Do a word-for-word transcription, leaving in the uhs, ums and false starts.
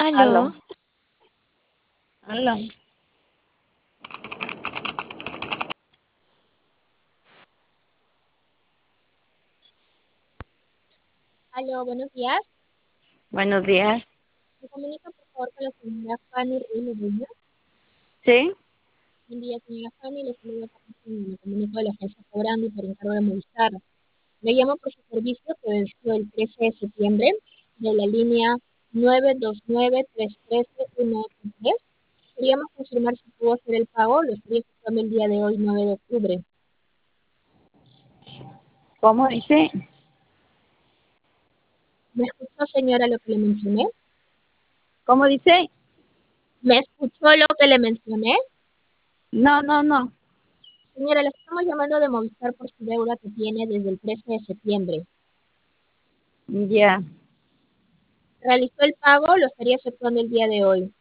Aló, Aló, aló. aló, buenos días. Buenos días. Me comunica por favor con la señora Fanny Ruiz Beña. ¿Sí? Buen día, señora Fanny, le saludo a me comunico de la agencia Cobrando y por encargo de Movistar. Le llamo por su servicio que venció el trece de septiembre de la línea nueve dos nueve tres uno tres uno ocho tres. Queríamos confirmar si pudo hacer el pago, lo estaría efectuando el día de hoy, nueve de octubre. ¿Cómo dice? ¿Me escuchó, señora, lo que le mencioné? ¿Cómo dice? ¿Me escuchó lo que le mencioné? No, no, no. Señora, le estamos llamando de Movistar por su deuda que tiene desde el trece de septiembre. Ya. Realizó el pago, lo estaría efectuando el día de hoy.